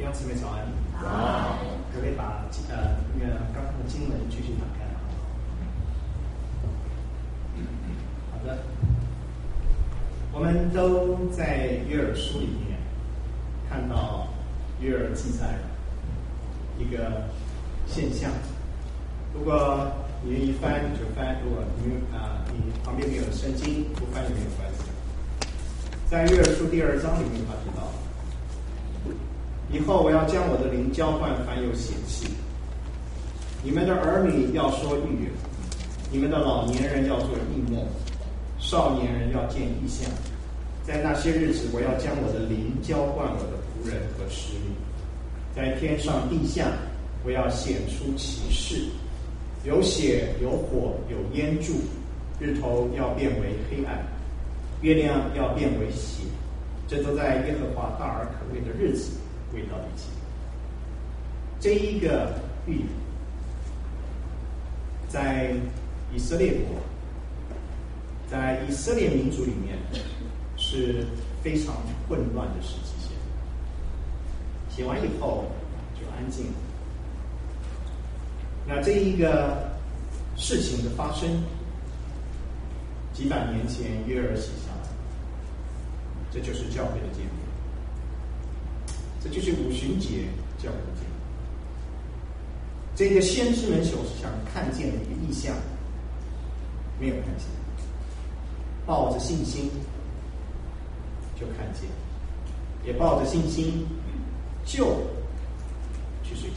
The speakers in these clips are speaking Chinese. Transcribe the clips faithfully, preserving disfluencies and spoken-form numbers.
弟兄姊妹早安。早安。可不可以把呃那个刚刚的经文继续打开？好的。我们都在约珥书里面看到约珥记载一个现象。如果你愿意翻就翻，如果你啊、呃、你旁边没有圣经，不翻也没有关系。在约珥书第二章里面，他提到，以后我要将我的灵浇灌凡有血气，你们的儿女要说预言，你们的老年人要做异梦，少年人要见异象。在那些日子，我要将我的灵浇灌我的仆人和使女，在天上地下，我要显出奇事，有血有火有烟柱，日头要变为黑暗，月亮要变为血，这都在耶和华大而可畏的日子未到以前。这一个预言在以色列国，在以色列民族里面是非常混乱的时期线。写完以后就安静了。那这一个事情的发生，几百年前约珥写下来，这就是教会的建立，这就是五旬节教会的建立。这个先知们所想看见的一个意象，没有看见，抱着信心就看见，也抱着信心就去睡觉。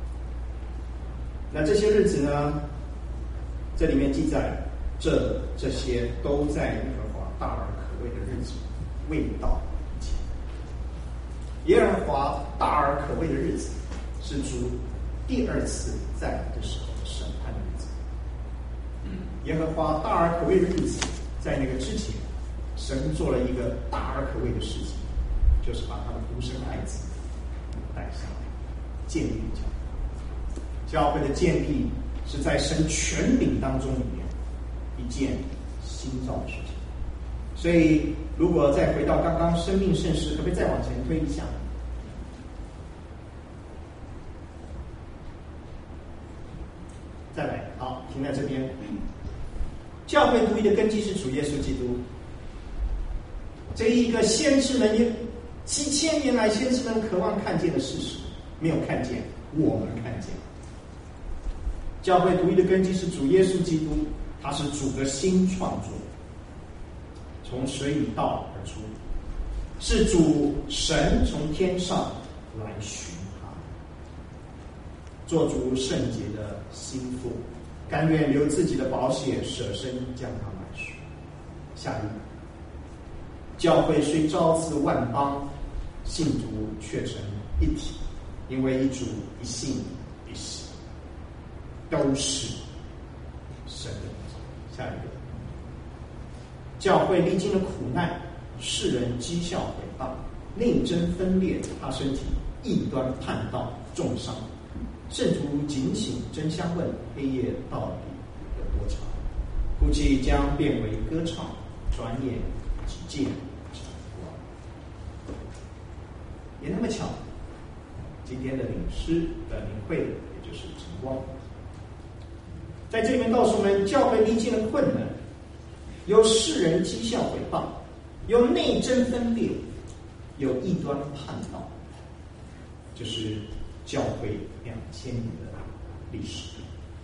那这些日子呢，这里面记载，这这些都在耶和华大而可畏的日子未到以前。耶和华大而可畏的日子，是主第二次再来的时候的审判的日子。耶和华大而可畏的日子，在那个之前，神做了一个大而可畏的事情，就是把他的独生爱子带下来，建立教会。教会的建立是在神权柄当中里面一件新造的事情。所以如果再回到刚刚生命圣事，可不可以再往前推一下？再来，好，停在这边。教会独一的根基是主耶稣基督，这一个先知们几千年来先知们渴望看见的事实，没有看见，我们看见。教会独一的根基是主耶稣基督，他是主的新创作，从水与道而出，是主神从天上来寻他，做主圣洁的心腹，甘愿流自己的宝血，舍身将他买赎。下一，教会虽朝自万邦，信徒却成一体，因为一主一信一死，都是神的名。下一个，教会历经了苦难，世人讥笑毁谤，内争分裂，他身体异端叛道，重伤。圣徒警醒真相问，黑夜到底有多长？哭泣将变为歌唱，转眼即见晨光。也那么巧，今天的领诗的领会的也就是晨光。在这里面告诉我们，教会历经了困难，有世人讥笑毁谤，有内争分裂，有异端叛道，这是教会两千年的历史。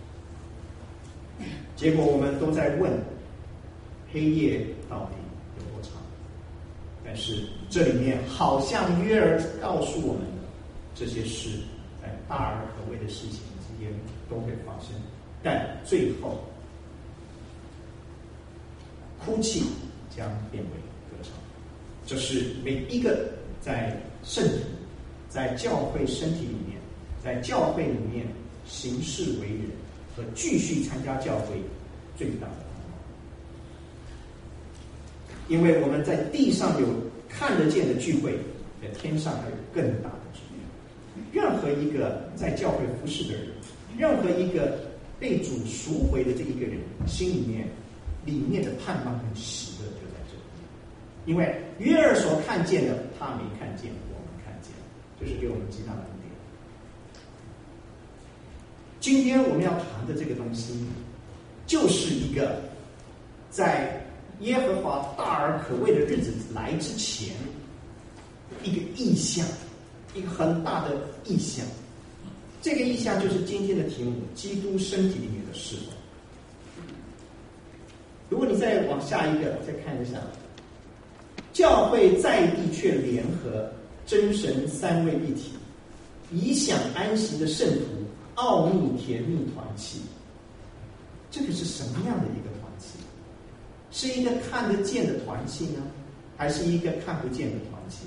结果我们都在问，黑夜到底有多长？但是这里面好像约珥告诉我们的这些事，在大而可畏的事情之间都会发生，但最后哭泣将变为歌唱。这是每一个在圣徒、在教会身体里面、在教会里面行事为人和继续参加教会最大的盼望。因为我们在地上有看得见的聚会，在天上还有更大的聚会。任何一个在教会服侍的人，任何一个被主赎回的这一个人，心里面里面的盼望跟喜乐就在这里。因为约珥所看见的，他没看见，我们看见； 就是给我们极大的恩典。今天我们要谈的这个东西，就是一个在耶和华大而可畏的日子来之前，一个意象，一个很大的意象。这个意象就是今天的题目：基督身体里面的侍奉。如果你再往下一个再看一下，教会在地却联合真神三位一体，以享安息的圣徒，奥秘甜蜜团契。这个是什么样的一个团契？是一个看得见的团契呢，还是一个看不见的团契？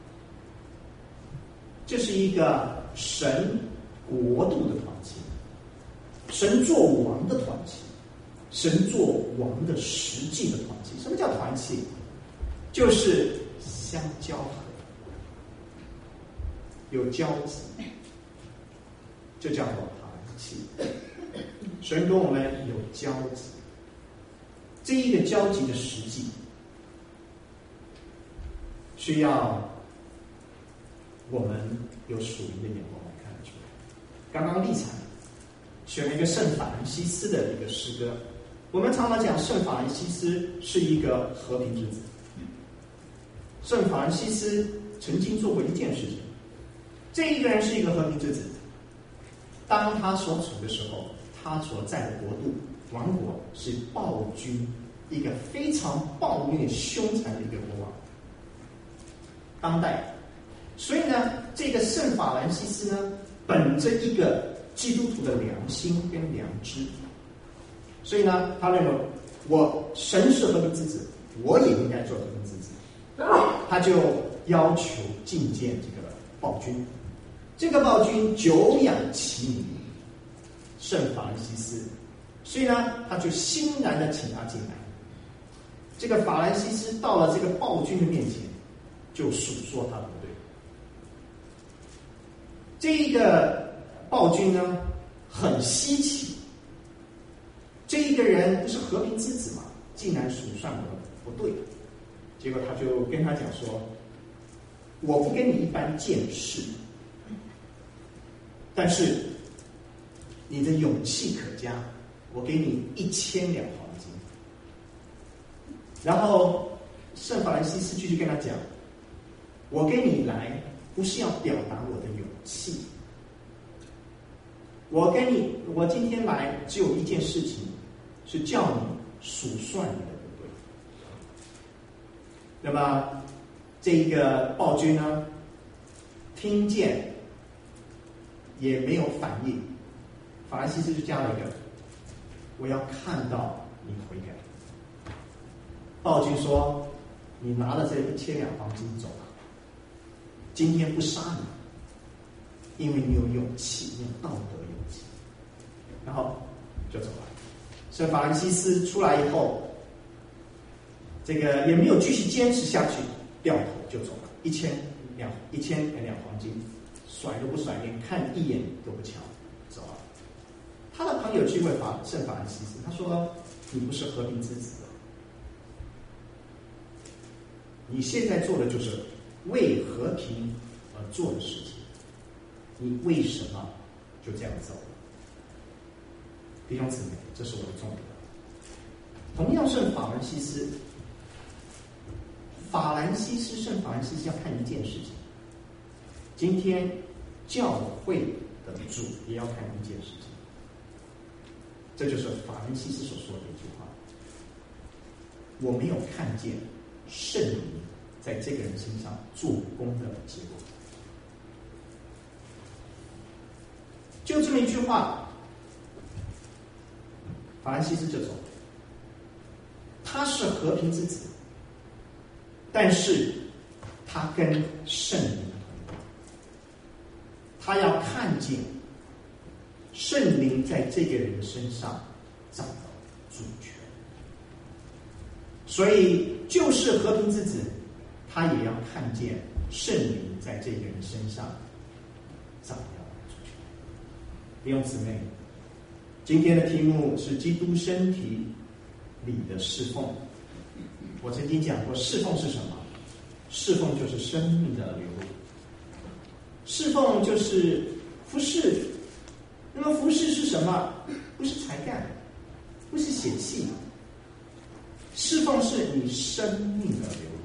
这是一个神国度的团契，神做王的团契，神做王的实际的团契。什么叫团契？就是相交合，有交集，这叫做团契。神跟我们有交集，这一个交集的实际，需要我们有属灵的眼光来看得出来。刚刚立场选了一个圣法兰西斯的一个诗歌，我们常常讲圣法兰西斯是一个和平之子。圣法兰西斯曾经做过一件事情，这一个人是一个和平之子，当他所处的时候，他所在的国度王国是暴君，一个非常暴虐凶残的一个国王。当代，所以呢，这个圣法兰西斯呢，本着一个基督徒的良心跟良知，所以呢，他认为我神是和平之子，我也应该做和平之子，他就要求觐见这个暴君。这个暴君久仰其名，圣法兰西斯，所以呢，他就欣然的请他进来。这个法兰西斯到了这个暴君的面前，就述说他的不对。这一个暴君呢，很稀奇，这一个人不是和平之子嘛，竟然数算我不对。结果他就跟他讲说：“我不跟你一般见识，但是你的勇气可嘉，我给你一千两黄金。”然后圣法兰西斯继续跟他讲：“我跟你来不是要表达我的勇气，我跟你，我今天来只有一件事情，是叫你数算你的不对。”那么这一个暴君呢，听见也没有反应，法兰西斯就加了一个：“我要看到你悔改。”暴君说：“你拿了这一千两黄金走了，今天不杀你，因为你有勇气，你有道德勇气。”然后就走了。所以法兰西斯出来以后，这个也没有继续坚持下去，掉头就走了，一千两一千两黄金，甩都不甩，连看一眼都不瞧，走了。他的朋友去问法圣法兰西斯，他说：“你不是和平之子，你现在做的就是为和平而做的事情，你为什么就这样走了？”弟兄姊妹，这是我的重点。同样圣法兰西斯，法兰西斯圣法兰西斯要看一件事情，今天教会的主也要看一件事情，这就是法兰西斯所说的一句话：我没有看见圣灵在这个人身上做工的结果。就这么一句话，法兰西斯就走了。他是和平之子，但是他跟圣灵同在，他要看见圣灵在这个人身上掌到主权，所以就是和平之子，他也要看见圣灵在这个人身上掌到主权。弟兄姊妹，今天的题目是基督身体里的侍奉。我曾经讲过，侍奉是什么？侍奉就是生命的流露， 侍奉就是服侍。那么服侍是什么？不是才干，不是血气，侍奉是你生命的流露。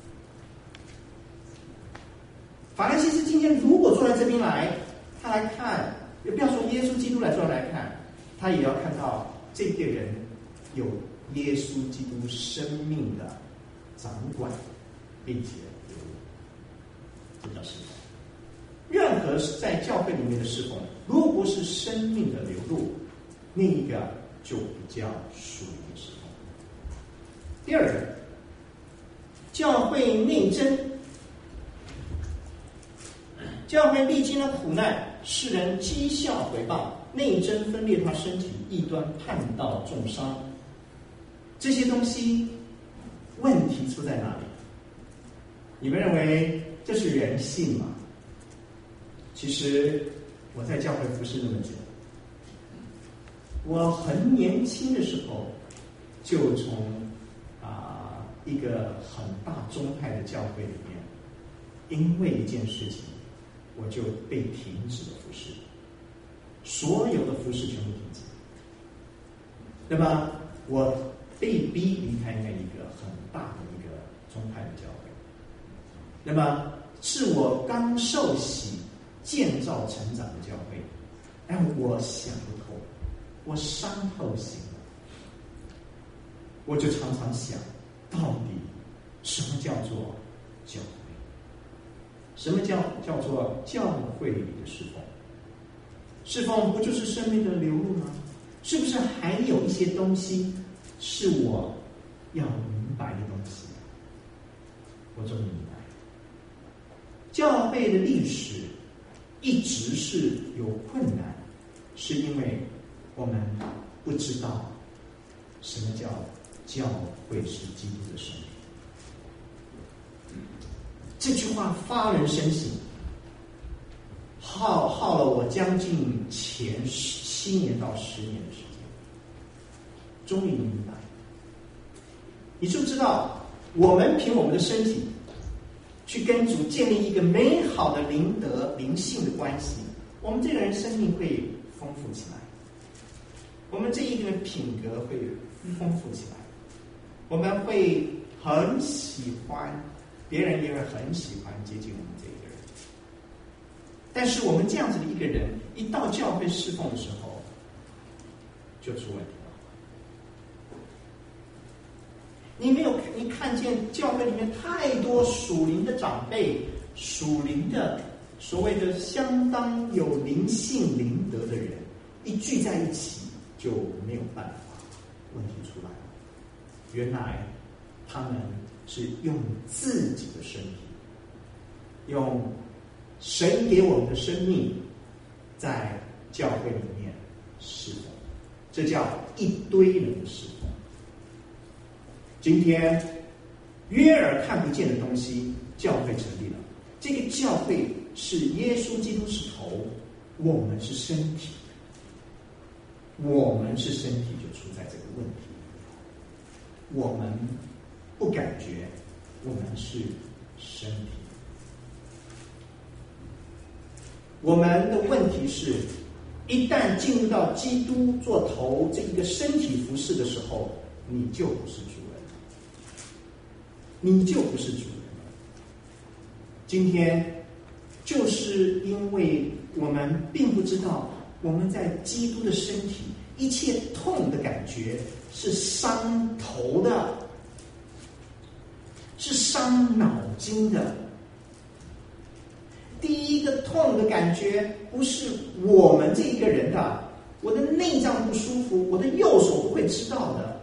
法兰西斯今天如果坐在这边来，他来看，也不要说耶稣基督来坐来看，他也要看到这个人有耶稣基督生命的掌管，并且流露，这叫侍奉。任何在教会里面的侍奉，如果是生命的流露，另一个就比较属于侍奉。第二个，教会内争，教会历经了苦难，世人讥笑回报，内争分裂他身体，异端叛道重伤，这些东西问题出在哪里？你们认为这是人性吗？其实我在教会服侍那么久，我很年轻的时候就从啊、呃、一个很大宗派的教会里面，因为一件事情，我就被停止了服侍，所有的服侍全部停止。那么我被逼离开那一个很大的一个宗派的教会，那么是我刚受洗建造成长的教会，但我想不透，我伤透心了。我就常常想，到底什么叫做教会？什么叫叫做教会里的侍奉？侍奉不就是生命的流露吗？是不是还有一些东西是我要明白的东西？我终于明白，教会的历史一直是有困难，是因为我们不知道什么叫教会是基督的生命。这句话发人深省，耗耗了我将近前七年到十年的时间，终于明白。你就知道，我们凭我们的身体去跟主建立一个美好的灵德、灵性的关系，我们这个人生命会丰富起来，我们这一个人品格会丰富起来，我们会很喜欢，别人也会很喜欢接近我们这一个人。但是我们这样子的一个人，一到教会侍奉的时候，就出问题了。你没有，你看见教会里面太多属灵的长辈、属灵的所谓的相当有灵性灵德的人，一聚在一起就没有办法，问题出来了。原来他们是用自己的身体，用神给我们的生命，在教会里面侍奉，这叫一堆人的侍奉。今天约尔看不见的东西，教会成立了。这个教会是耶稣基督是头，我们是身体，我们是身体就出在这个问题。我们不感觉我们是身体，我们的问题是，一旦进入到基督做头这一个身体服事的时候，你就不是主人了，你就不是主人了。今天就是因为我们并不知道，我们在基督的身体，一切痛的感觉是伤头的，是伤脑筋的。第一个痛的感觉不是我们这一个人的，我的内脏不舒服，我的右手不会知道的。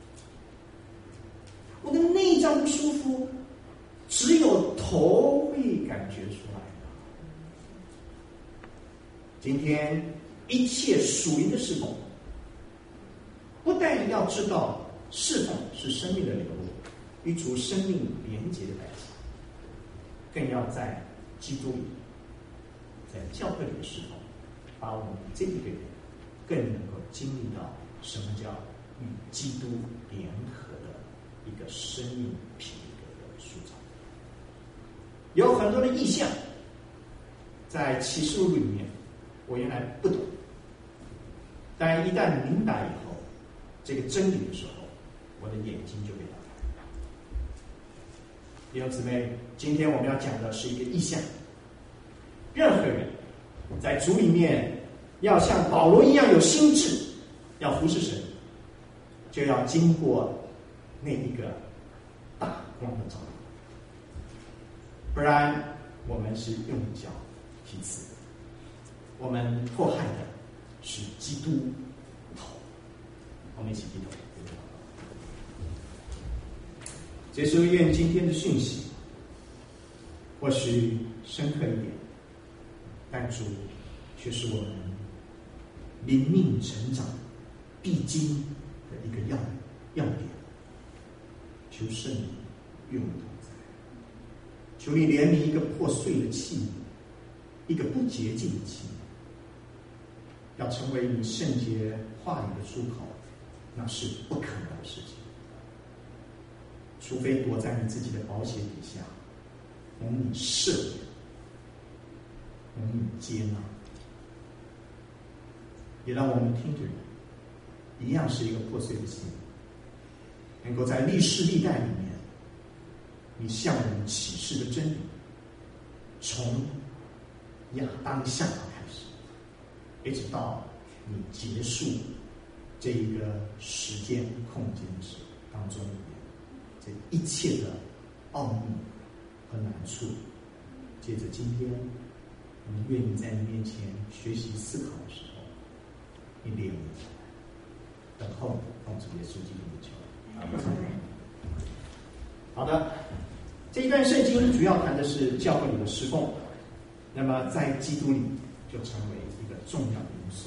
我的内脏不舒服，只有头会感觉出来的。今天一切属灵的侍奉，不但要知道侍奉是生命的流露，与主生命连结的在一起，更要在基督里，在教会里的侍奉，把我们这一个人更能够经历到什么叫与基督联合的一个生命品格的塑造。有很多的意象， 在启示录里面，我原来不懂，但一旦明白以后，这个真理的时候，我的眼睛就被打开。弟兄姊妹，今天我们要讲的是一个意象。任何人在主里面要像保罗一样有心志，要服侍神，就要经过那一个大光的照亮，不然我们是用脚踢刺，我们迫害的是基督头。我们一起低头。这是愿今天的讯息或许深刻一点，但主却是我们灵命成长必经的一个要要点。求圣灵与我们同在，求你怜悯一个破碎的器皿，一个不洁净的器皿，要成为你圣洁话语的出口，那是不可能的事情。除非躲在你自己的宝血底下，蒙你赦免，蒙你接纳，也让我们听着人一样是一个破碎的心，能够在历史历代里面，你向我们启示的真理，从亚当夏娃开始，一直到你结束这一个时间空间时当中，这一切的奥秘和难处，接着今天我们愿意在你面前学习思考的时候，你怜悯等候奉主耶稣基督的求。好的，这一段圣经主要谈的是教会里的侍奉，那么在基督里就成为一个重要的因素。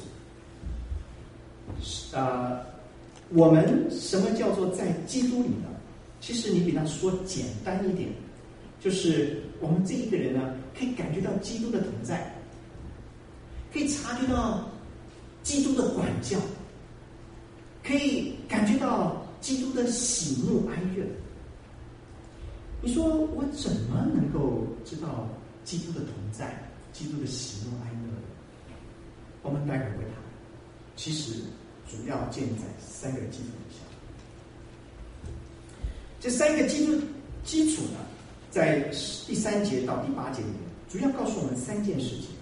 呃，我们什么叫做在基督里呢？其实你比他说简单一点，就是我们这一个人呢，可以感觉到基督的同在，可以察觉到基督的管教，可以感觉到基督的喜怒哀乐。你说我怎么能够知道基督的同在，基督的喜怒哀乐？我们待会会谈，其实主要建立在三个基础下。这三个基础基础呢，在第三节到第八节里面，主要告诉我们三件事情。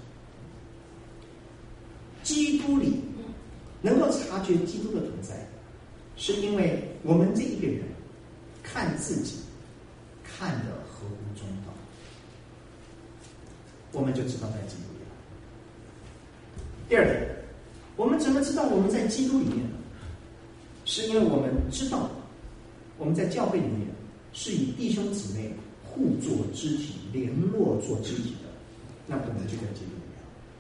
基督里能够察觉基督的同在，是因为我们这一个人看自己看得合乎中道，我们就知道在基督里了。第二点，我们怎么知道我们在基督里面呢？是因为我们知道我们在教会里面是以弟兄姊妹互作肢体、联络做肢体的，那我们就在基督里面。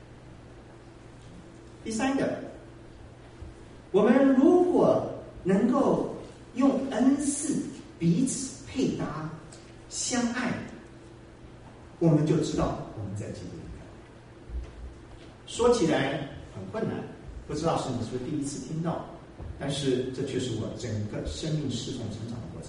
第三个，我们如果能够用恩赐彼此配搭相爱，我们就知道我们在基督里面。说起来很困难，不知道是你是不是第一次听到，但是这却是我整个生命侍奉成长的过程。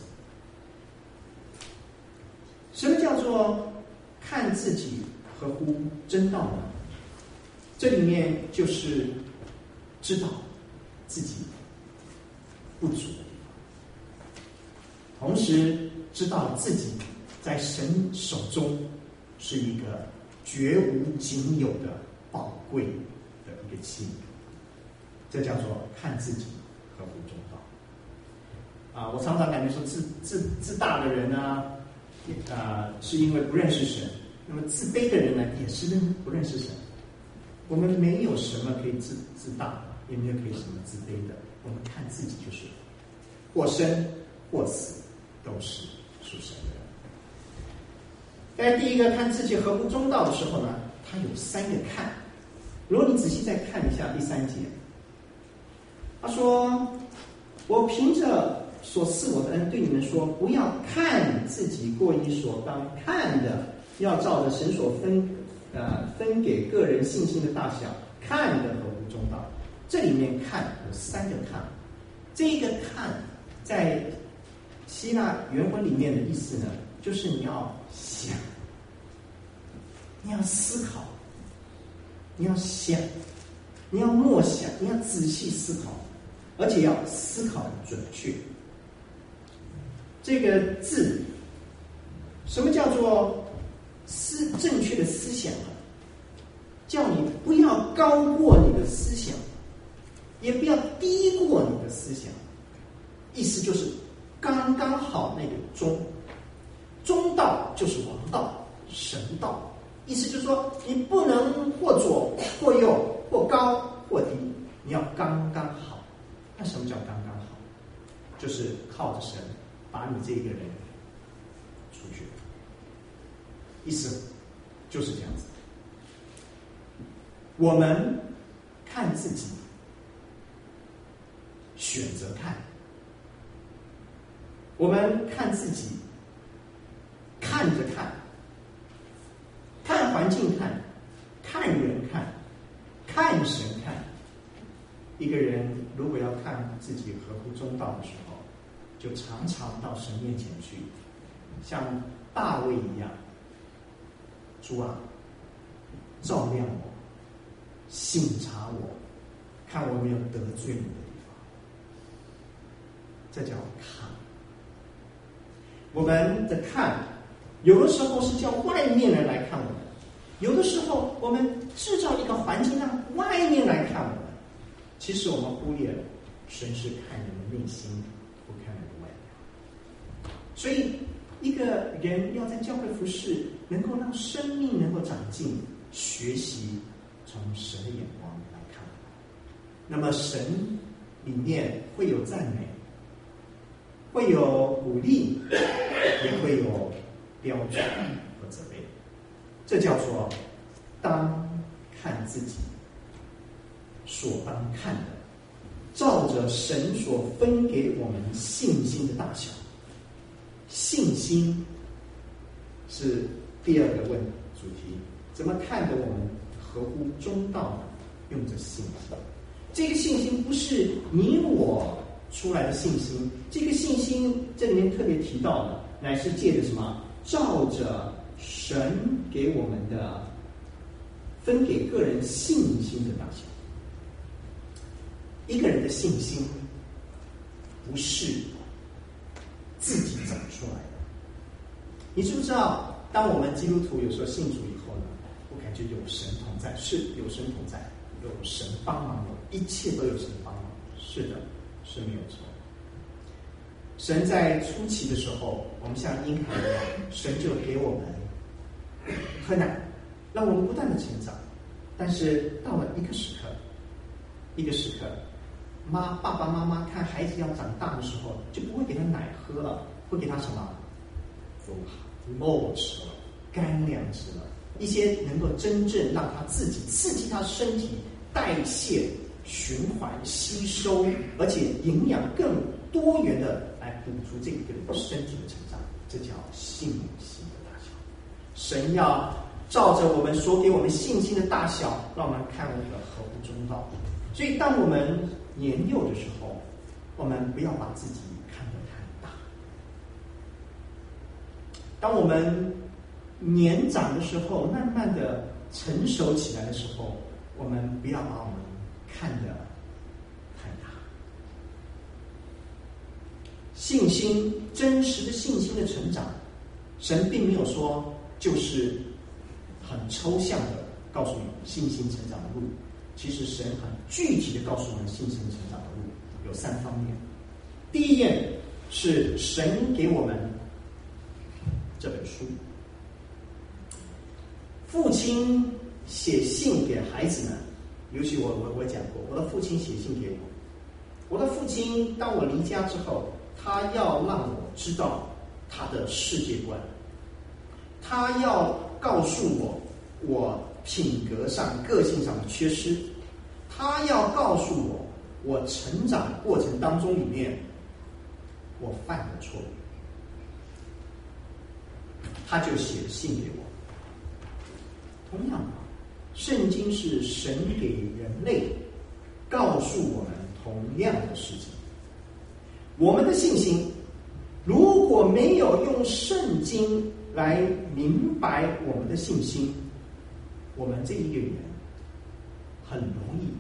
什么叫做看自己合乎真道呢？这里面就是知道自己不足的地方，同时知道自己在神手中是一个绝无仅有的宝贵的一个器皿，这叫做看自己合乎中道。啊，我常常感觉说自自自大的人呢，啊，是因为不认识神；那么自卑的人呢，也是不认识神。我们没有什么可以自自大，也没有可以什么自卑的。我们看自己就是或生或死，都是属神的。在第一个看自己合乎中道的时候呢，它有三个看。如果你仔细再看一下第三节，他说：“我凭着所赐我的恩，对你们说，不要看自己过于所当看的，要照着神所分呃分给个人信心的大小，看的合乎中道。”这里面看有三个看，这一个看在希腊原文里面的意思呢，就是你要想，你要思考， 你要想，你要默想，你要仔细思考，而且要思考的准确。这个字，什么叫做思正确的思想呢？叫你不要高过你的思想，也不要低过你的思想。意思就是刚刚好那个中，中道就是王道、神道。意思就是说，你不能或左或右，或高或低，你要刚刚好。那什么叫刚刚好？就是靠着神把你这个人出去。意思就是这样子。我们看自己，选择看；我们看自己，看着看，看环境看，看人看，看神看。一个人如果要看自己合乎中道的时候，就常常到神面前去，像大卫一样，主啊，照亮我，省察我，看我没有得罪你的地方。这叫看。我们的看，有的时候是叫外面人来看我们，有的时候我们制造一个环境让外面来看我们。其实我们忽略了，神是看人的内心，不看人的外表。所以一个人要在教会服事，能够让生命能够长进，学习从神的眼光来看。那么神里面会有赞美，会有鼓励，也会有标准和责备。这叫做当看自己所当看的，照着神所分给我们信心的大小。信心是第二个问主题，怎么看得我们合乎中道呢？用着信心。这个信心不是你我出来的信心，这个信心这里面特别提到的，乃是借着什么？照着神给我们的分给个人信心的大小。一个人的信心不是自己长出来的。你知不知道，当我们基督徒有时候信主以后呢，我感觉有神同在，是有神同在，有神帮忙，有一切都有神帮忙。是的，是没有错。神在初期的时候，我们像婴孩一样，神就给我们喝奶，让我们不断的成长。但是到了一个时刻，一个时刻，妈爸爸妈妈看孩子要长大的时候，就不会给他奶喝了，会给他什么？肉吃了，干粮吃了，一些能够真正让他自己刺激他身体代谢、循环、吸收，而且营养更多元的来补足这个人身体的成长。这叫信心的大小。神要照着我们所给我们信心的大小，让我们看我们的合乎中道。所以当我们年幼的时候，我们不要把自己看得太大。当我们年长的时候，慢慢的成熟起来的时候，我们不要把我们看得太大。信心，真实的信心的成长，神并没有说就是很抽象的告诉你信心成长的路。其实神很具体的告诉我们信心成长的路有三方面。第一点是神给我们这本书。父亲写信给孩子们，尤其我我我讲过，我的父亲写信给我。我的父亲当我离家之后，他要让我知道他的世界观，他要告诉我我品格上、个性上的缺失，他要告诉我我成长过程当中里面我犯的错误，他就写信给我。同样，圣经是神给人类告诉我们同样的事情。我们的信心如果没有用圣经来明白我们的信心，我们这一个人很容易。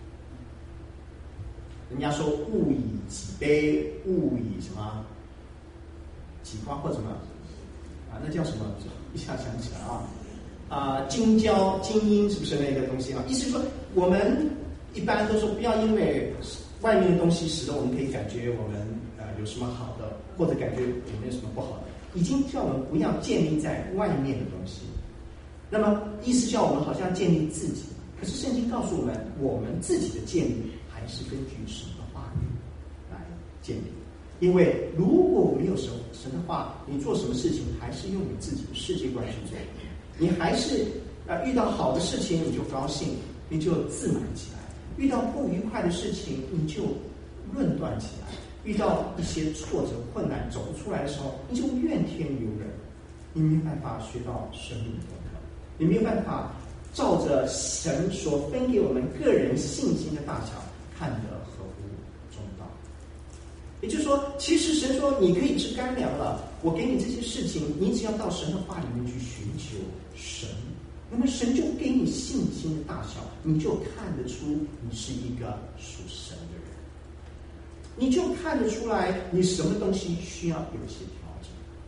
人家说物以己悲，物以什么己夸或什么啊？那叫什么？一下想不起来啊。啊，精交精英是不是那个东西啊？意思是说，我们一般都说不要因为外面的东西使得我们可以感觉我们呃有什么好的，或者感觉有没有什么不好的，已经叫我们不要建立在外面的东西。那么意思叫我们好像建立自己，可是圣经告诉我们，我们自己的建立还是根据神的话语来建立。因为如果没有神神的话，你做什么事情还是用你自己的世界观去做。你还是呃遇到好的事情你就高兴，你就自满起来；遇到不愉快的事情你就论断起来；遇到一些挫折困难走不出来的时候，你就怨天尤人。你没有办法学到生命的功课，你没有办法照着神所分给我们个人信心的大小看得合乎中道。也就是说，其实神说你可以吃干粮了，我给你这些事情，你只要到神的话里面去寻求神，那么神就给你信心的大小，你就看得出你是一个属神的人，你就看得出来你什么东西需要有一些调整。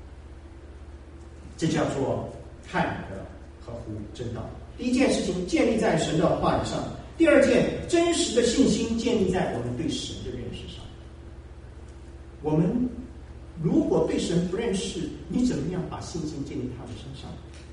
这叫做看得合乎真道。第一件事情建立在神的话语上，第二件真实的信心建立在我们对神的认识上。我们如果对神不认识，你怎么样把信心建立他的身上？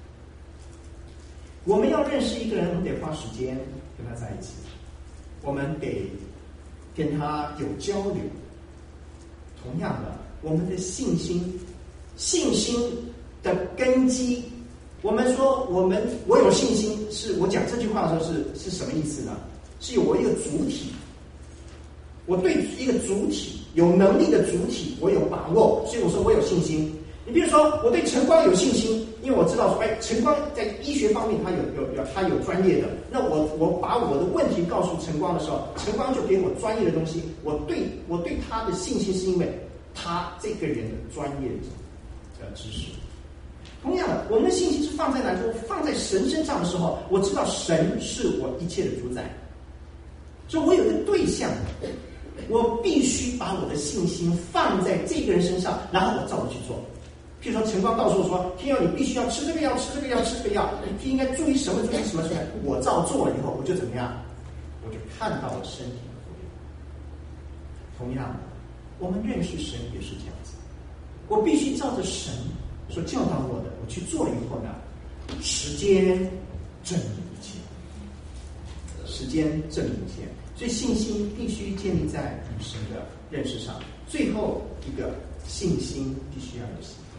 我们要认识一个人，我们得花时间跟他在一起，我们得跟他有交流。同样的，我们的信心，信心的根基，我们说我们我有信心，是我讲这句话的时候是是什么意思呢？是有我一个主体，我对一个主体有能力的主体我有把握，所以我说我有信心。你比如说我对晨光有信心，因为我知道说，哎，晨光在医学方面他有有有他有专业的，那我我把我的问题告诉晨光的时候，晨光就给我专业的东西，我对我对他的信心是因为他这个人的专业的知识。同样的，我们的信心是放在哪里？放在神身上的时候，我知道神是我一切的主宰，所以我有一个对象，我必须把我的信心放在这个人身上，然后我照着去做。譬如说晨光告诉我说，天佑你必须要吃这个药，吃这个药，吃这个药，你应该注意什么，注意什么，什么。我照做了以后，我就怎么样？我就看到了身体的复原。同样的，我们认识神也是这样子，我必须照着神所教导我的，我去做了以后呢，时间证明一切，时间证明一切。所以信心必须建立在与神的认识上。最后一个，信心必须要有行动。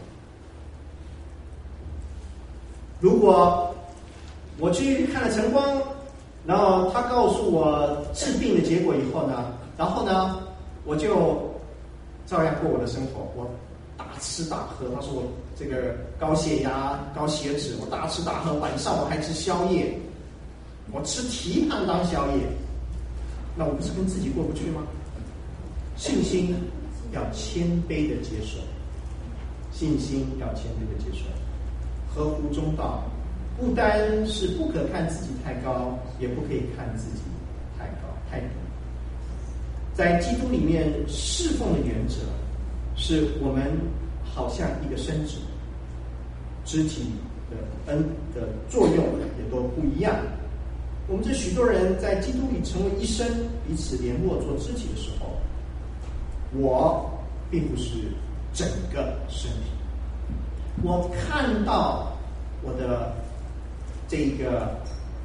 如果我去看了晨光，然后他告诉我治病的结果以后呢，然后呢，我就照样过我的生活，我大吃大喝。他说我这个高血压、高血脂，我大吃大喝，晚上我还吃宵夜，我吃蹄膀当宵夜。那我不是跟自己过不去吗？信心要谦卑的接受，信心要谦卑的接受，合乎中道。不单是不可看自己太高，也不可以看自己太高太低。在基督里面侍奉的原则，是我们好像一个身体，肢体的恩的作用也都不一样。我们这许多人在基督里成为一身，彼此联络做肢体的时候，我并不是整个身体。我看到我的这个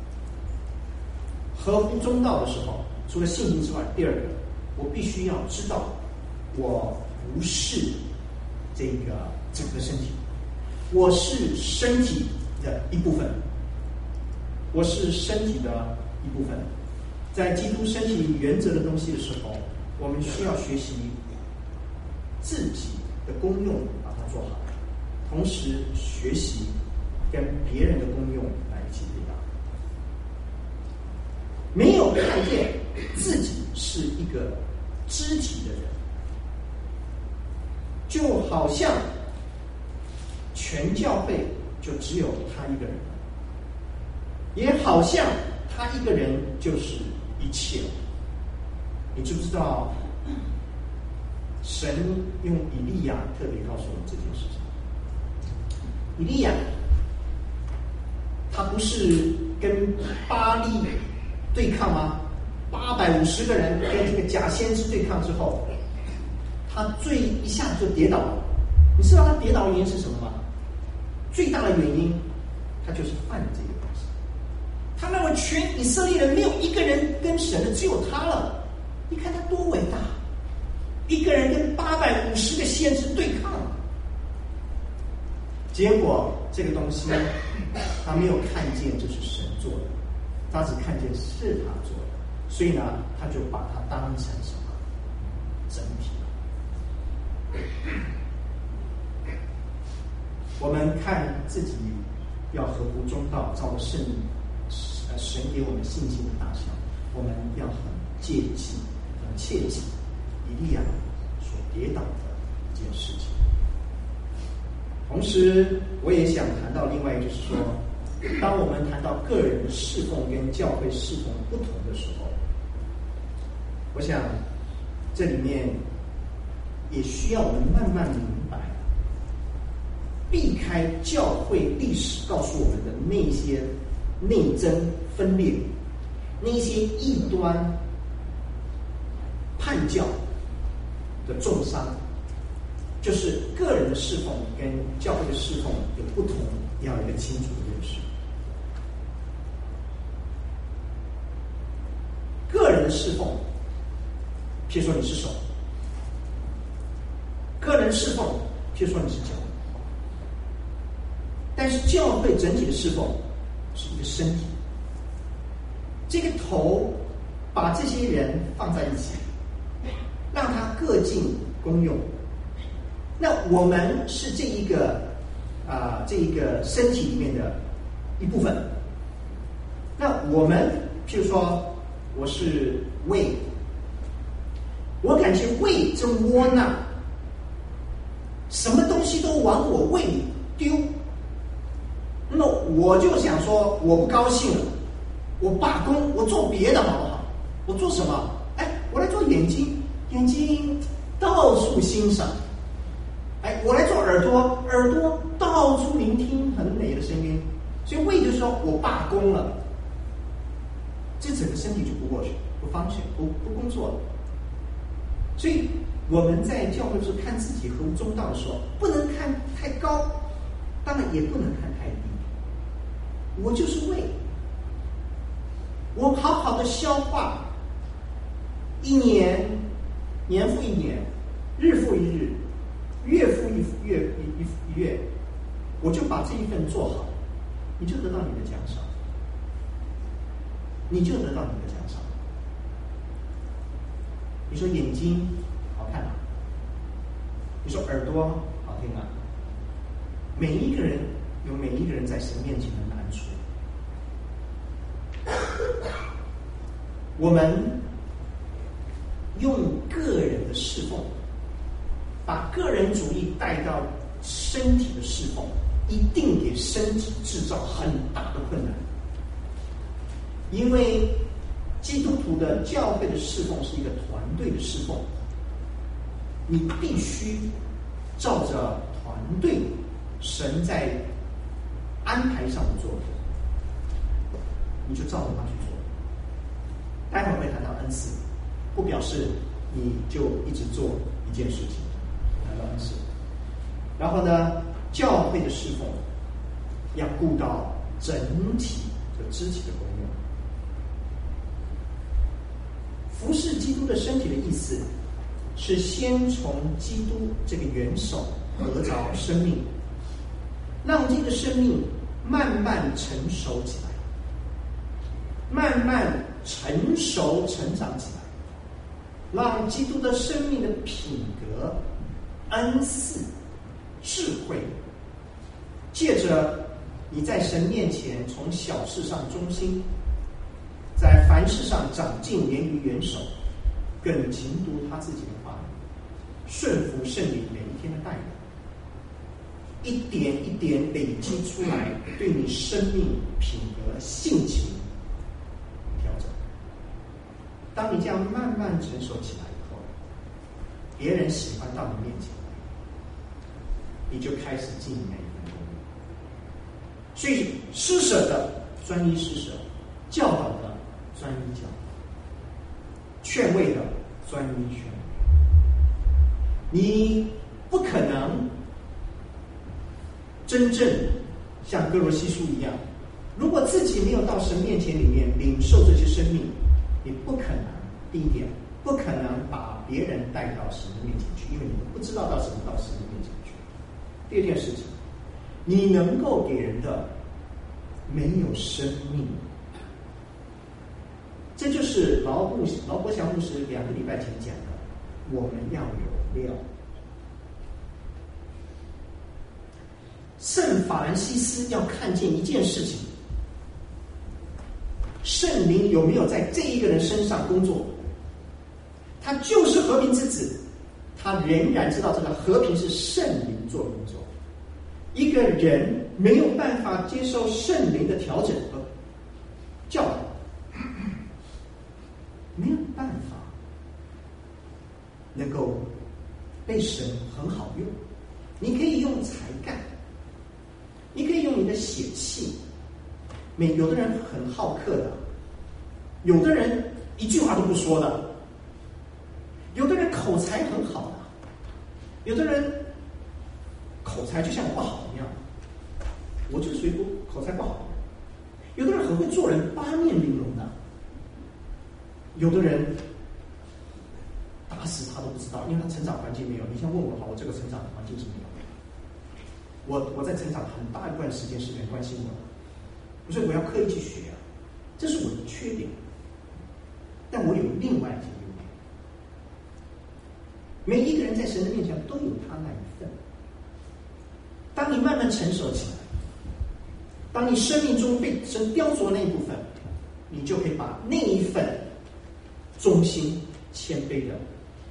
合乎中道的时候，除了信心之外，第二个，我必须要知道我不是这个整个身体，我是身体的一部分。我是身体的一部分。在基督身体原则的东西的时候，我们需要学习自己的功用，把它做好，同时学习跟别人的功用来一起对答。没有看见自己是一个肢体的人，就好像全教会就只有他一个人，也好像他一个人就是一切。你知不知道，神用以利亚特别告诉我们这件事情？以利亚，他不是跟巴力对抗吗？八百五十个人跟这个假先知对抗之后，他最一下子就跌倒了。你知道他跌倒的原因是什么吗？最大的原因，他就是犯这个东西。他认为全以色列人没有一个人跟神的，只有他了。你看他多伟大，一个人跟八百五十个先知对抗，结果这个东西他没有看见这是神做的，他只看见是他做的，所以呢，他就把它当成什么整体。我们看自己要合乎中道，照着圣神给我们信心的大小，我们要很戒忌。切记以利亚所跌倒的一件事情。同时，我也想谈到另外一个，就是说，当我们谈到个人的侍奉跟教会侍奉不同的时候，我想这里面也需要我们慢慢明白，避开教会历史告诉我们的那些内争分裂，那些异端叛教的重伤，就是个人的侍奉跟教会的侍奉有不同，要有一个清楚的认识。个人的侍奉，譬如说你是手；个人侍奉，譬如说你是脚。但是教会整体的侍奉是一个身体，这个头把这些人放在一起，让它各尽功用。那我们是这一个啊、呃，这一个身体里面的一部分。那我们譬如说，我是胃，我感觉胃真窝囊，什么东西都往我胃里丢。那么我就想说，我不高兴了，我罢工，我做别的好不好？我做什么？哎，我来做眼睛，眼睛到处欣赏。哎，我来做耳朵，耳朵到处聆听很美的声音。所以胃就说我罢工了，这整个身体就不过去，不方便，不不工作了。所以我们在教会中看自己合乎中道的时候，不能看太高，当然也不能看太低。我就是胃，我好好的消化，一年年复一年，日复一日，月复一月一一月，我就把这一份做好，你就得到你的奖赏，你就得到你的奖赏。你说眼睛好看啊，你说耳朵好听啊，每一个人有每一个人在神面前的难处。我们用个人的侍奉，把个人主义带到身体的侍奉，一定给身体制造很大的困难。因为基督徒的教会的侍奉是一个团队的侍奉，你必须照着团队神在安排上的做法，你就照着他去做。待会儿会谈到恩赐，不表示你就一直做一件事情，谈到恩赐。然后呢，教会的侍奉要顾到整体的肢体的功用。服侍基督的身体的意思，是先从基督这个元首得着生命，让这个生命慢慢成熟起来，慢慢成熟成长起来，让基督的生命的品格、恩赐、智慧，借着你在神面前从小事上忠心，在凡事上长进，连于元首，更勤读他自己的话语，顺服圣灵每一天的带领，一点一点累积出来对你生命品格性情当你这样慢慢成熟起来以后，别人喜欢到你面前来，你就开始尽每一份功力。所以施舍的专一施舍，教导的专一教导，劝慰的专一劝慰。你不可能真正像哥罗西书一样，如果自己没有到神面前里面领受这些生命，你不可能，第一点，不可能把别人带到神的面前去，因为你不知道到什么到神的面前去。第二件事情，你能够给人的没有生命，这就是劳牧劳国祥牧师两个礼拜前讲的，我们要有料。圣法兰西斯要看见一件事情，圣灵有没有在这一个人身上工作？他就是和平之子，他仍然知道这个和平是圣灵做工作。一个人没有办法接受圣灵的调整和教导，没有办法能够被神很好用。你可以用才干，你可以用你的血气。每有的人很好客的，有的人一句话都不说的，有的人口才很好的，有的人口才就像我不好一样，我就是属于口才不好的。有的人很会做人，八面玲珑的，有的人打死他都不知道，因为他成长环境没有。你像问我好，我这个成长环境是没有。我我在成长很大一段时间是没人关心我的，所以我要刻意去学啊，这是我的缺点。但我有另外一些优点。每一个人在神的面前都有他那一份。当你慢慢成熟起来，当你生命中被神雕琢那一部分，你就可以把那一份忠心谦卑的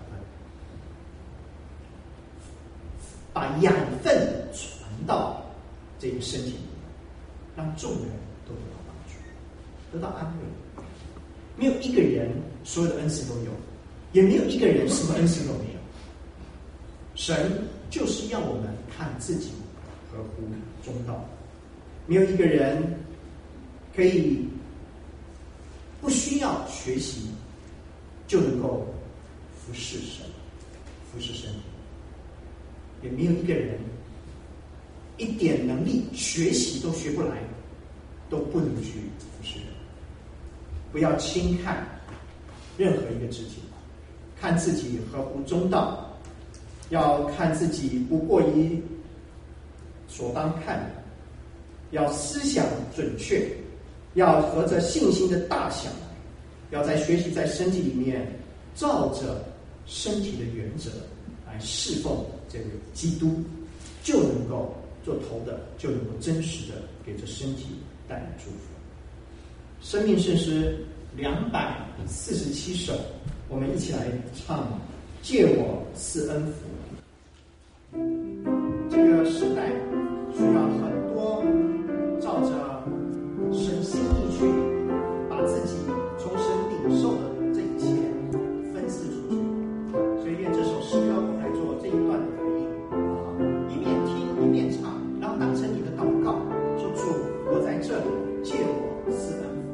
把养分传到这个身体里面，让众人都得到帮助，得到安慰。没有一个人所有的恩赐都有，也没有一个人什么恩赐都没有。神就是要我们看自己合乎中道，没有一个人可以不需要学习就能够服侍神、服侍身体，也没有一个人一点能力学习都学不来，都不能去服侍人。不要轻看任何一个肢体，看自己合乎中道，要看自己不过于所当看的，要思想准确，要合着信心的大小，要在学习在身体里面照着身体的原则来侍奉这个基督，就能够做头的，就能够真实的给这身体带来祝福。生命圣诗两百四十七首，我们一起来唱借我赐恩福。这个时代需要很多照着神心意去把自己从神领受的这一切分赐出去，所以愿这首诗歌我们来做这一段的回应啊，一面听一面唱，然后当成你的祷告，说主，我在这里，借我赐恩福。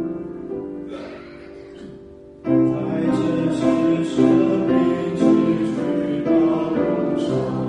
在这是生命之渠道路上，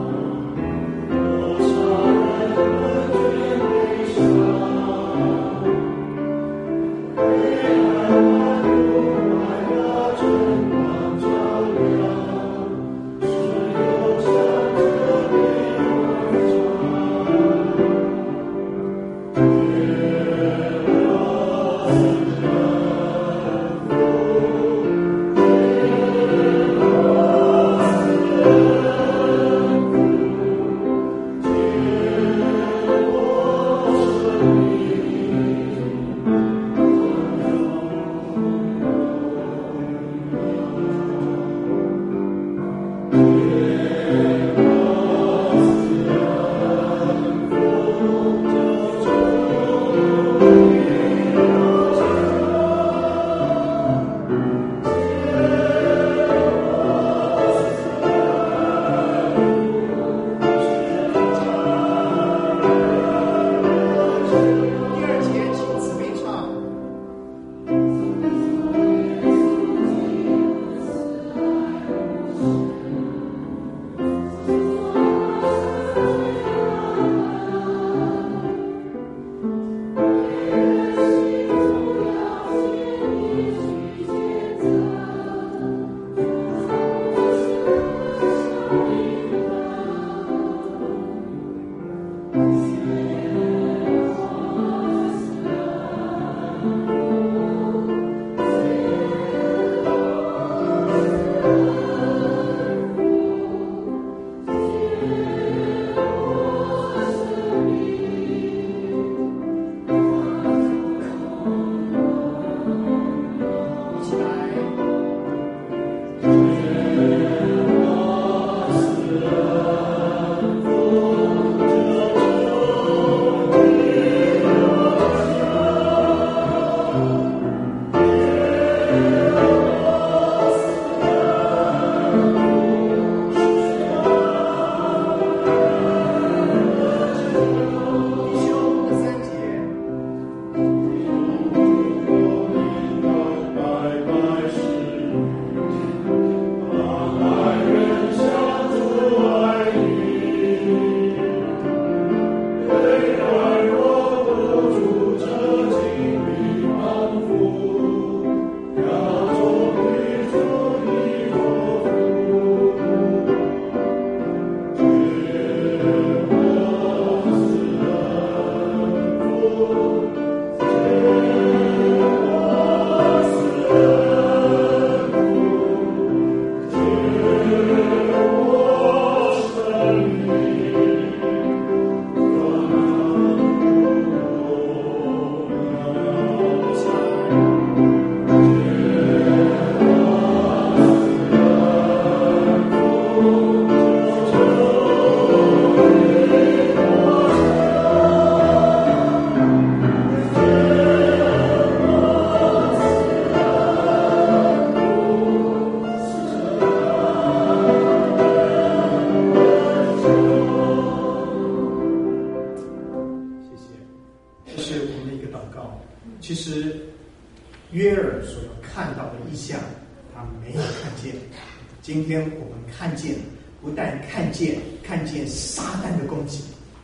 约珥所要看到的异象，他没有看见。今天我们看见，不但看见看见撒旦的攻击，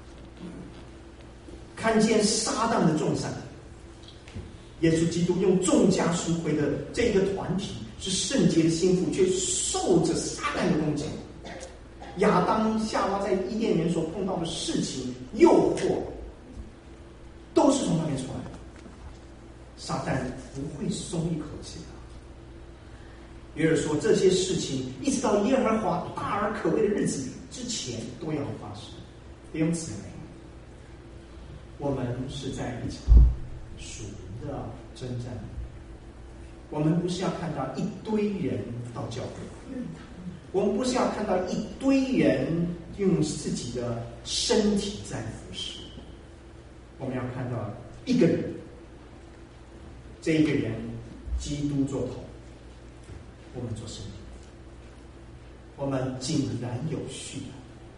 看见撒旦的重赏。耶稣基督用众家赎回的这个团体是圣洁的心腹，却受着撒旦的攻击。亚当夏娃在伊甸园所碰到的事情、诱惑，都是从那边出来的。撒旦不会松一口气的。约珥说，这些事情一直到耶和华大而可畏的日子之前都要发生。弟兄姊妹，我们是在一场属灵的征战。我们不是要看到一堆人到教会，我们不是要看到一堆人用自己的身体在服侍，我们要看到一个人，这一个人基督做头，我们做身体，我们井然有序的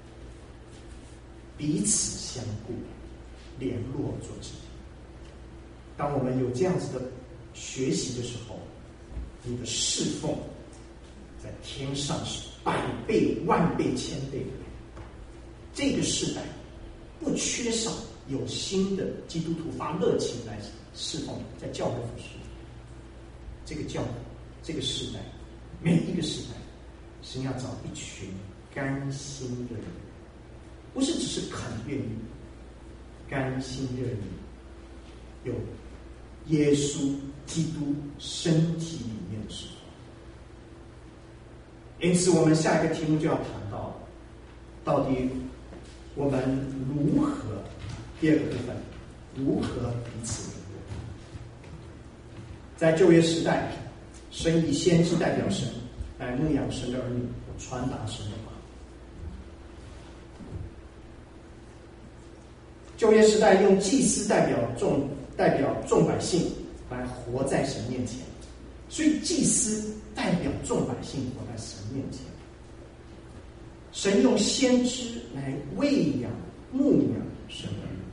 彼此相顾，联络做肢体。当我们有这样子的学习的时候，你的侍奉在天上是百倍、万倍、千倍的。这个时代不缺少有新的基督徒发热情来侍奉，在教会服侍。这个教会，这个时代，每一个时代，神要找一群甘心的人，不是只是肯愿意，甘心乐意，有耶稣基督身体里面的侍奉。因此，我们下一个题目就要谈到，到底我们如何，第二个部分，如何彼此联络。在旧约时代，神以先知代表神来牧养神的儿女，传达神的话。旧约时代用祭司代表众代表众百姓来活在神面前，所以祭司代表众百姓活在神面前。神用先知来喂养牧养神的儿女。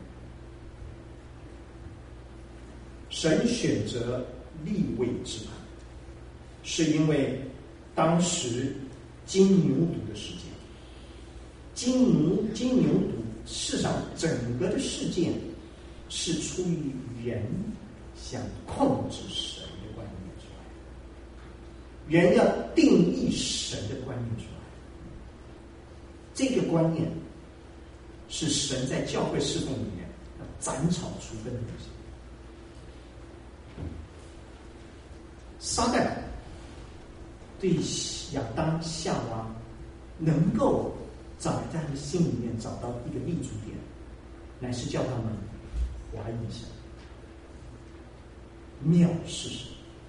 神选择利未支派，是因为当时金牛犊的事件，金牛金牛犊世上整个的事件是出于人想控制神的观念出来，人要定义神的观念出来。这个观念是神在教会侍奉里面要斩草除根的东西。撒旦对亚当夏娃能够在他们心里面找到一个立足点，乃是叫他们怀疑神、藐视神。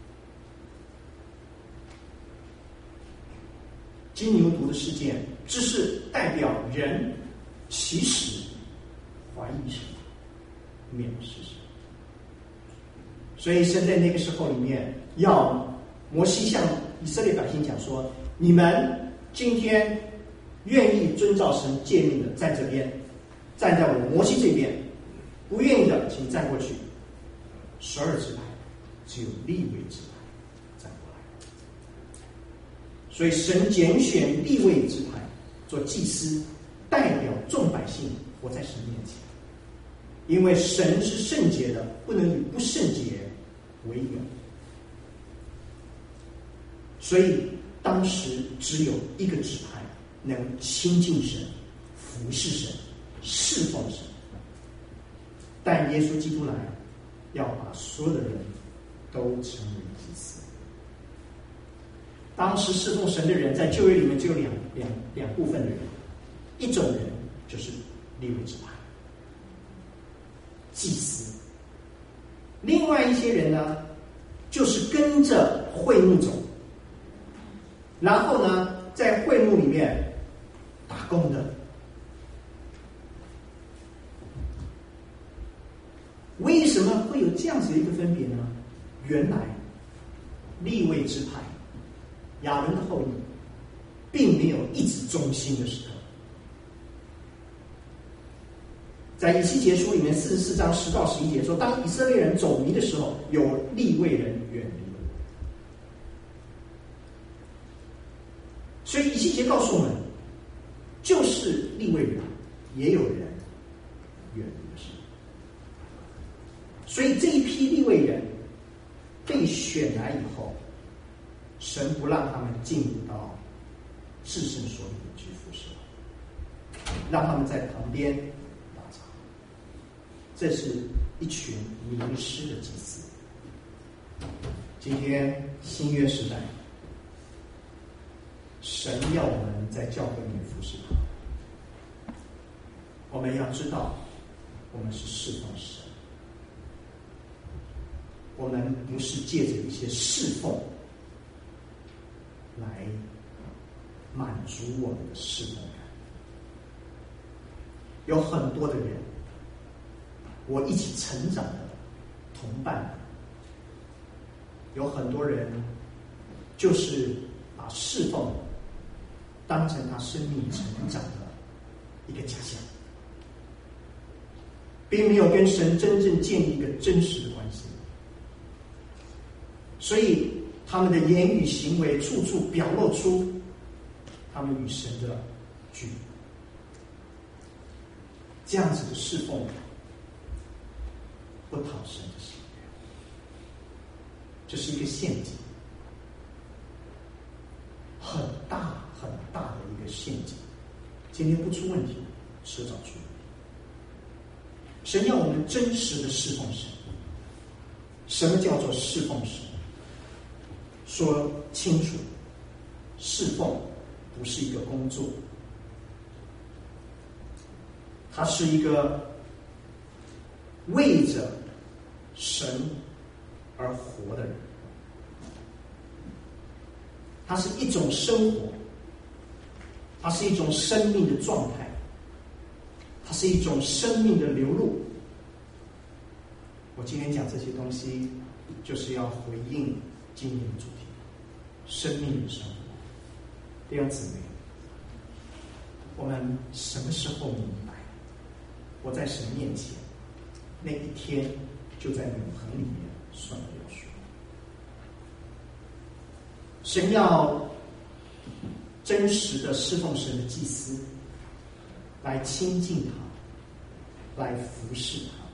金牛犊的事件只是代表人其实怀疑神、藐视神。所以神在那个时候里面要摩西向以色列百姓讲说，你们今天愿意遵照神诫命的站这边，站在我摩西这边，不愿意的请站过去。十二支派只有利未支派站过来，所以神拣选利未支派做祭司，代表众百姓活在神面前。因为神是圣洁的，不能与不圣洁为友。所以当时只有一个支派能亲近神、服侍神、侍奉神。但耶稣基督来，要把所有的人都成为祭司。当时侍奉神的人，在旧约里面只有两两两部分的人，一种人就是利未支派，祭司；另外一些人呢，就是跟着会幕走，然后呢，在会幕里面打工的。为什么会有这样子的一个分别呢？原来利未支派亚伦的后裔并没有一直忠心的时刻。 在以西结书里面四十四章十到十一节说，当以色列人走迷的时候，有利未人远离了。所以以西结告诉我们，就是利未人也有人远离了神。所以这一批利未人被选来以后，神不让他们进入到至圣所里面去服侍，让他们在旁边打杂。这是一群迷失的祭司。今天新约时代，神要我们在教会里面服侍他，我们要知道我们是侍奉神，我们不是借着一些侍奉来满足我们的侍奉感。有很多的人，我一起成长的同伴，有很多人就是把侍奉当成他生命成长的一个假象，并没有跟神真正建立一个真实的关系，所以他们的言语行为处处表露出他们与神的距离。这样子的侍奉不讨神的喜悦，这是一个陷阱，很大很大的一个陷阱。今天不出问题，迟早出问题。神要我们真实的侍奉神。什么叫做侍奉神？说清楚，侍奉不是一个工作，它是一个为着神而活的人，它是一种生活，它是一种生命的状态，它是一种生命的流露。我今天讲这些东西，就是要回应今天的主题：生命的生活。弟兄姊妹，我们什么时候明白，我在神面前那一天就在永恒里面算了要数？神要真实的侍奉神的祭司来亲近他，来服侍他。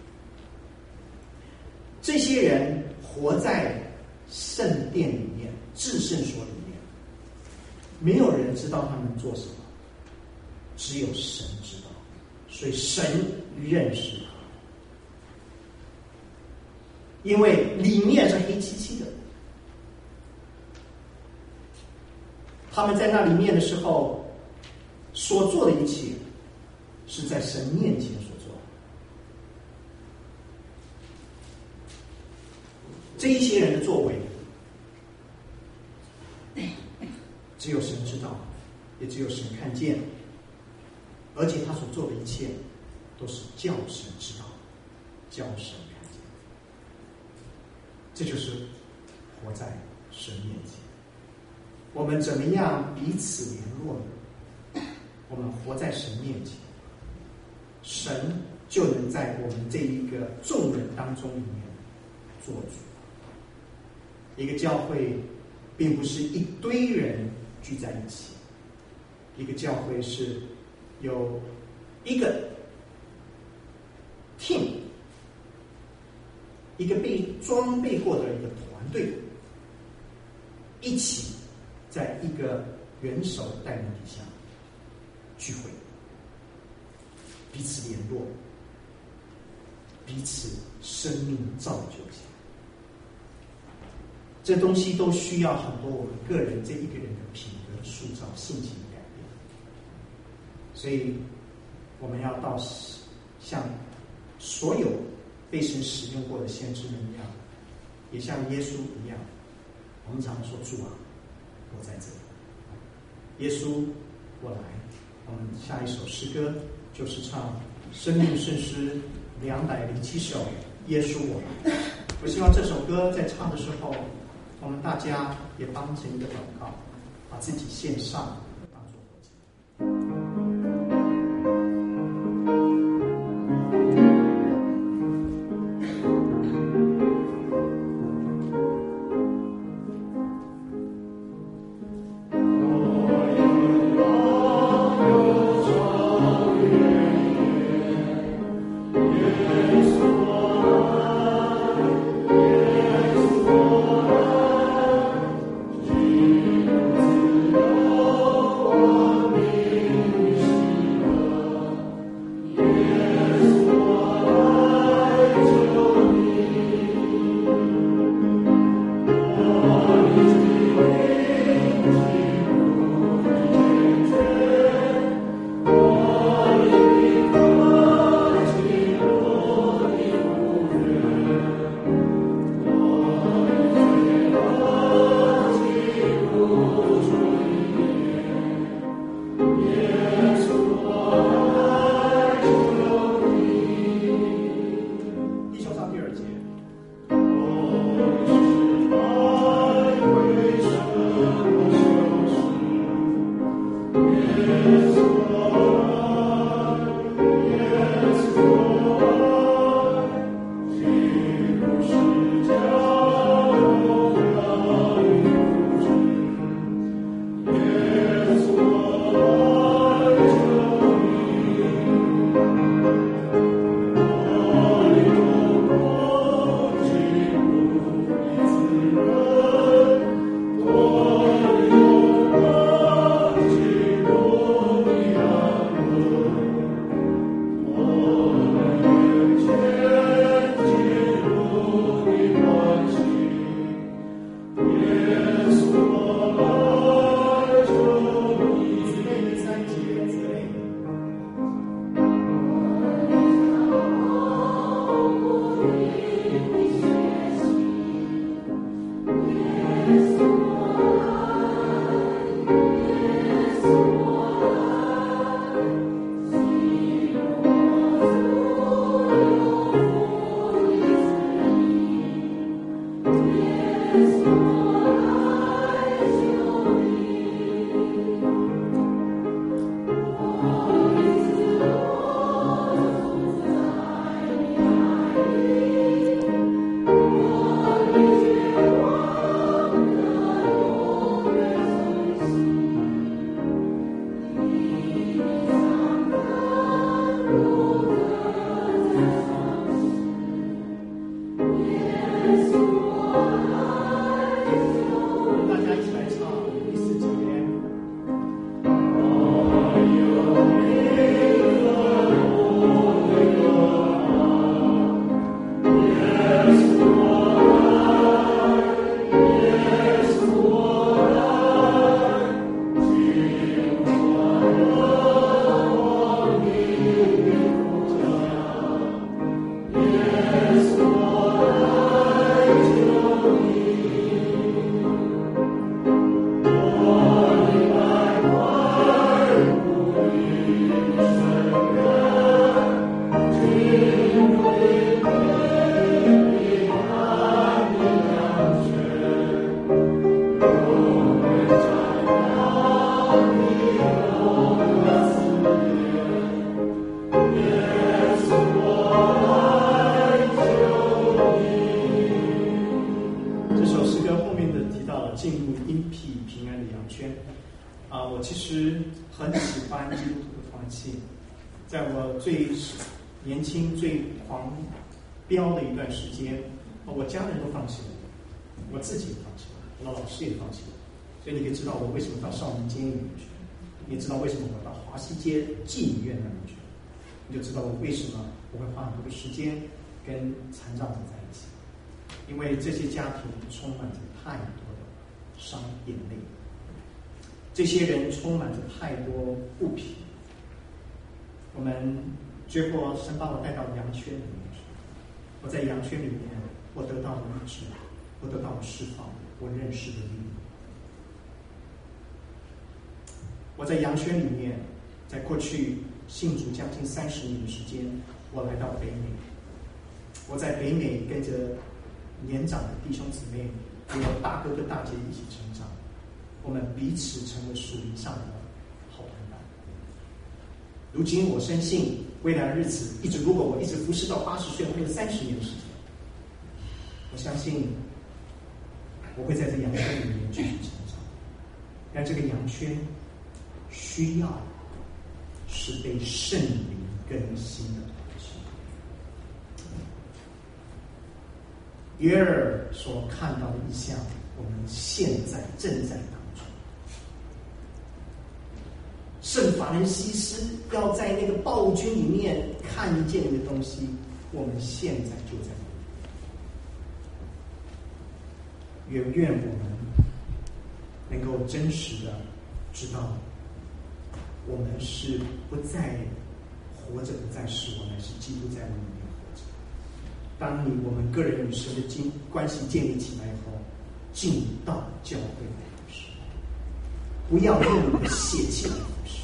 这些人活在圣殿里面、至圣所里面，没有人知道他们做什么，只有神知道，所以神认识他。因为里面是黑漆漆的，他们在那里面的时候所做的一切是在神面前所做的。这一些人的作为只有神知道，也只有神看见，而且他所做的一切都是叫神知道，叫神看见。这就是活在神面前。我们怎么样彼此联络呢？我们活在神面前，神就能在我们这一个众人当中里面做主。一个教会并不是一堆人聚在一起，一个教会是有一个 team， 一个被装备过的一个团队，一起在一个元首的带领底下聚会，彼此联络，彼此生命造就起来。这东西都需要很多我们个人这一个人的品格塑造、性情的改变。所以我们要到像所有被神使用过的先知们一样，也像耶稣一样，我们常说：主啊，我在这里。耶稣，我来。我们下一首诗歌就是唱生命圣诗两百零七首，耶稣我来。我希望这首歌在唱的时候，我们大家也当成一个祷告，把自己献上，当作活祭。 在我最年轻、最狂飙的一段时间，我家人都放弃了，我自己也放弃了，我的老师也放弃了。所以你可以知道我为什么到少年监狱里面去，你也知道为什么我到华西街妓女院那里去，你就知道我为什么我会花很多的时间跟残障者在一起，因为这些家庭充满着太多的伤眼泪，这些人充满着太多物品。我们结果神把我带到羊圈里面去，我在羊圈里面，我得到了医治，我得到了释放，我认识了你。我在羊圈里面，在过去信主将近三十年的时间，我来到北美。我在北美跟着年长的弟兄姊妹，还有大哥哥大姐一起成长，我们彼此成为属灵上的好同伴。如今我深信，未来的日子，一直如果我一直服侍到八十岁，会有三十年的时间。我相信，我会在这羊圈里面继续成长。但这个羊圈需要是被圣灵更新的东西。约尔所看到的异象，我们现在正在当中。圣法兰西斯要在那个暴君里面看见的东西，我们现在就在那里。也愿我们能够真实的知道，我们是不再活着，不再是我们，是基督在我们里面活着。当你我们个人与神的经关系建立起来以后，进到教会来服侍，不要用你的血气来服侍，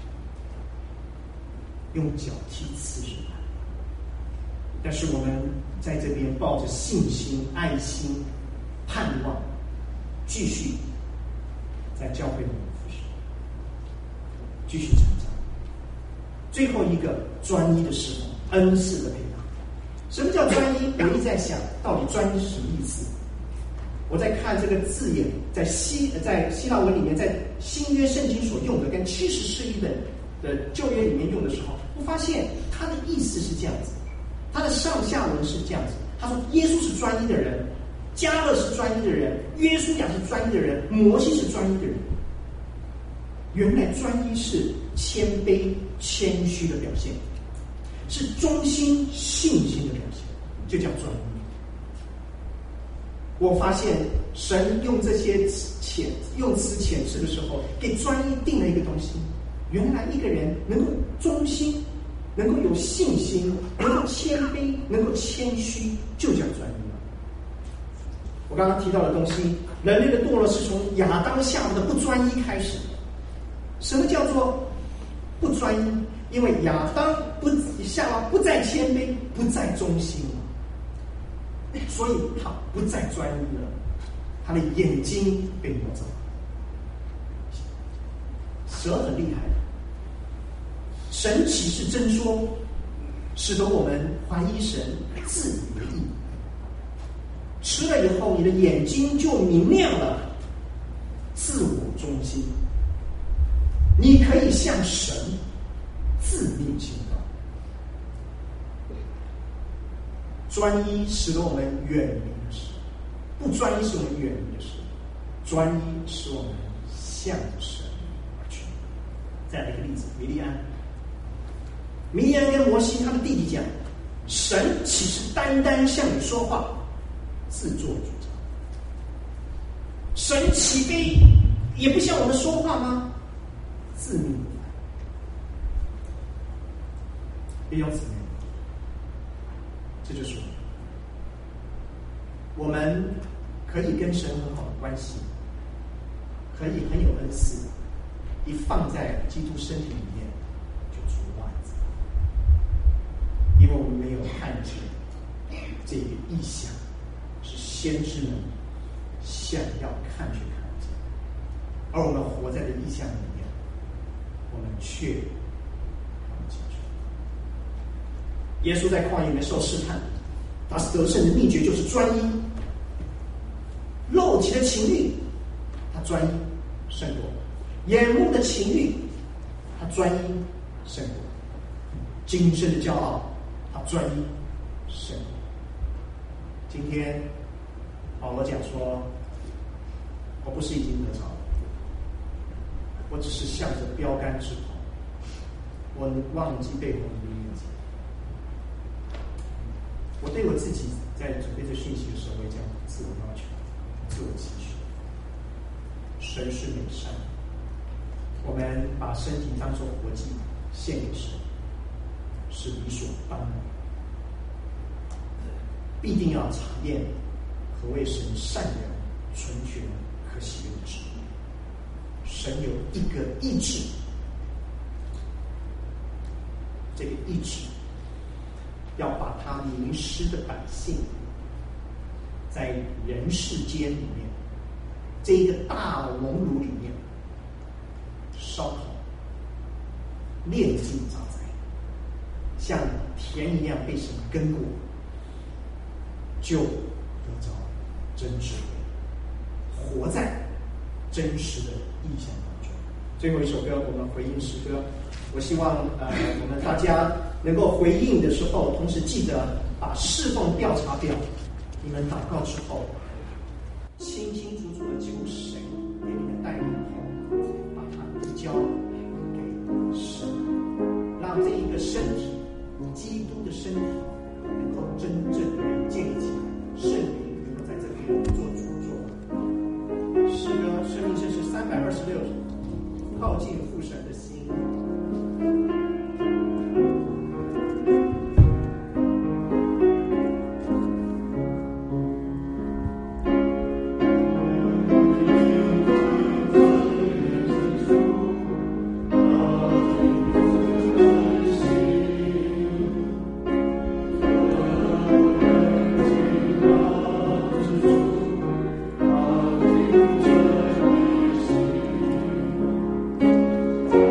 用脚踢刺人。但是我们在这边抱着信心、爱心、盼望，继续在教会里面服侍，继续成长。最后一个，专一的侍奉，恩赐的培养。什么叫专一？我一直在想，到底专一是什么意思？我在看这个字眼，在希在希腊文里面，在新约圣经所用的，跟七十士译本的旧约里面用的时候，我发现它的意思是这样子，它的上下文是这样子。他说，耶稣是专一的人，加勒是专一的人，约书亚是专一的人，摩西是专一的人。原来专一是谦卑、谦虚的表现，是忠心、信心的表现，就叫专一。我发现神用这些遣用词遣词的时候，给专一定了一个东西。原来一个人能够忠心，能够有信心，能够谦卑，能够谦虚，就叫专一了。我刚刚提到的东西，人类的堕落是从亚当夏娃的不专一开始的。什么叫做不专一？因为亚当不夏娃不再谦卑，不再忠心了，所以他不再专一了。 他的眼睛被摸走。蛇很厉害，神启示真说，使得我们怀疑神，自以为义。吃了以后，你的眼睛就明亮了，自我中心，你可以向神自命清高。专一使得我们远离的事，不专一使我们远离的事，专一使我们向着神而去。再来一个例子，米利安。米利安跟摩西他的弟弟讲：“神岂是单单向你说话，自作主张？神岂非也不向我们说话吗？自命不凡。”弟兄姊妹，这就是我们可以跟神很好的关系，可以很有恩赐，一放在基督身体里面就出乱子，因为我们没有看见这个意象是先知们想要看去看见，而我们活在这意象里面，我们却看不清楚。耶稣在旷野里面受试探，他得胜的秘诀就是专一。肉体的情欲，他专一胜过；眼目的情欲，他专一胜过；今生的骄傲，他专一胜过。今天保罗讲说：“我不是已经得着了，我只是向着标杆直跑，我忘记背后的日子。”我对我自己在准备这讯息的时候，我也这样自我要求、自我期许。神是美善，我们把身体当作活祭献给神，是理所当然。必定要查验何谓神善良、纯全、可喜悦的旨意。神有一个意志，这个意志要把他迷失的百姓，在人世间里面，这一个大熔炉里面烧烤、炼尽榨宰，像田一样被神耕过，就得着真智慧，活在真实的意象当中。最后一首歌，我们回应诗歌。我希望呃，我们大家能够回应的时候，同时记得把侍奉调查表，你们祷告之后，清清楚楚的求神给你们带领后，把它移交给神，让这一个身体，基督的身体，能够真正的建立起来，圣灵能够在这里做主做王。诗歌生命诗是三百二十六首，靠近父神的心。 Thank